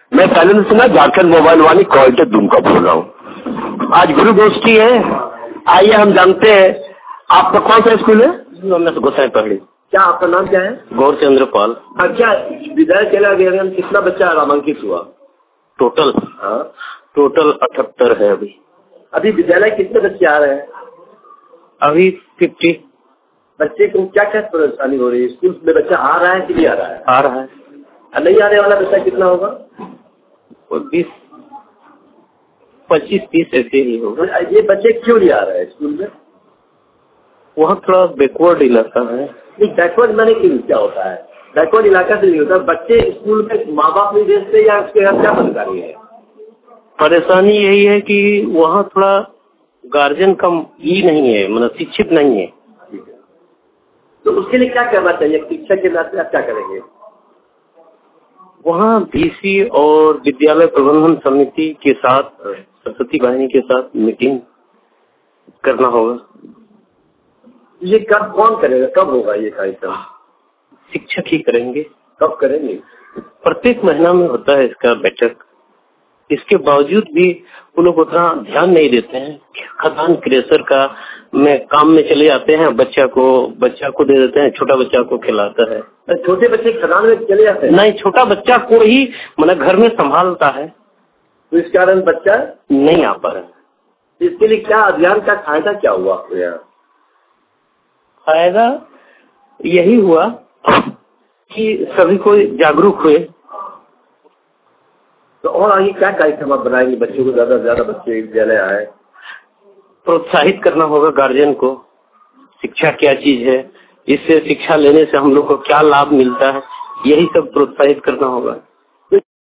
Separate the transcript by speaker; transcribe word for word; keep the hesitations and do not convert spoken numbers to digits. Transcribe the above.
Speaker 1: मैं पहले ने सुना झारखंड मोबाइल वाली क्वालिटी दुमका बोल रहा हूँ। आज गुरु गोष्ठी है, आइए हम जानते हैं आपका कौन सा स्कूल है?
Speaker 2: गोसाई पहाड़ी।
Speaker 1: क्या आपका नाम क्या है?
Speaker 2: गौरचंद्र पाल।
Speaker 1: अच्छा, विद्यालय चला गया, कितना बच्चा नामांकित हुआ
Speaker 2: टोटल?
Speaker 1: हाँ,
Speaker 2: टोटल अठहत्तर है अभी।
Speaker 1: अभी विद्यालय कितने बच्चे आ रहे हैं?
Speaker 2: अभी फिफ्टी।
Speaker 1: बच्चे को क्या क्या परेशानी हो रही है? स्कूल में बच्चा आ रहा है कि नहीं आ रहा है?
Speaker 2: आ रहा है।
Speaker 1: नहीं आने वाला बच्चा कितना होगा?
Speaker 2: बीस पच्चीस तीस ऐसे ही होगा।
Speaker 1: ये बच्चे क्यों नहीं आ रहे हैं स्कूल में?
Speaker 2: वहाँ थोड़ा बैकवर्ड इलाका है।
Speaker 1: नहीं, बैकवर्ड मैंने क्यों, क्या होता है? बैकवर्ड इलाका से नहीं होता, बच्चे स्कूल में माँ बाप नहीं भेजते या उसके यहाँ क्या परेशानी है?
Speaker 2: परेशानी यही है कि वहाँ थोड़ा गार्जियन का ही नहीं है, मतलब शिक्षित नहीं है।
Speaker 1: तो उसके लिए क्या करना चाहिए? शिक्षक के नाते आप क्या करेंगे?
Speaker 2: वहाँ डीसी और विद्यालय प्रबंधन समिति के साथ, सरस्वती वाहिनी के साथ मीटिंग करना होगा।
Speaker 1: ये कब, कौन करेगा, कब होगा ये कार्यक्रम?
Speaker 2: शिक्षक ही करेंगे।
Speaker 1: कब करेंगे?
Speaker 2: प्रत्येक महीना में होता है इसका बैठक। इसके बावजूद भी वो लोग उतना ध्यान नहीं देते हैं। खदान क्रेशर का में काम में चले जाते हैं, बच्चा को बच्चा को दे देते हैं, छोटा बच्चा को खिलाता है।
Speaker 1: छोटे बच्चे खदान में चले जाते हैं?
Speaker 2: नहीं, छोटा बच्चा को ही मतलब घर में संभालता है,
Speaker 1: तो इस कारण बच्चा
Speaker 2: नहीं आ पा रहा है।
Speaker 1: इसके लिए क्या अभियान का फायदा क्या हुआ आपको यहाँ?
Speaker 2: फायदा यही हुआ कि सभी को जागरूक हुए।
Speaker 1: तो और आगे क्या कार्यक्रम आप बनाएंगे? बच्चों को ज्यादा से ज्यादा बच्चे विद्यालय आए,
Speaker 2: प्रोत्साहित करना होगा गार्जियन को, शिक्षा क्या चीज है, इससे शिक्षा लेने से हम लोग को क्या लाभ मिलता है, यही सब प्रोत्साहित करना होगा।